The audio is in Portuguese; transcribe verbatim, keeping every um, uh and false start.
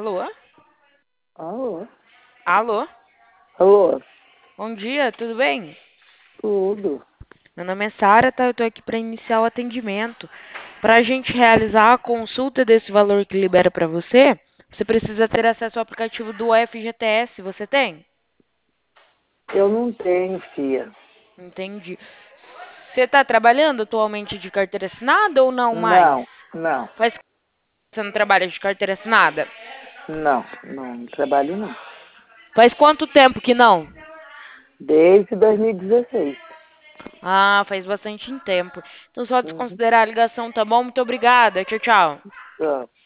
Alô? Alô? Alô? Alô? Bom dia, tudo bem? Tudo? Meu nome é Sara, tá? Eu tô aqui para iniciar o atendimento. Para a gente realizar a consulta desse valor que libera para você, você precisa ter acesso ao aplicativo do F G T S. Você tem? Eu não tenho, filha. Entendi. Você está trabalhando atualmente de carteira assinada ou não mais? Não, não, Faz que você não trabalha de carteira assinada? não, não, não trabalho não. Faz quanto tempo que não? Desde dois mil e dezesseis. Ah, faz bastante tempo. Então só Uhum. desconsiderar a ligação, tá bom? Muito obrigada. Tchau, tchau. Só.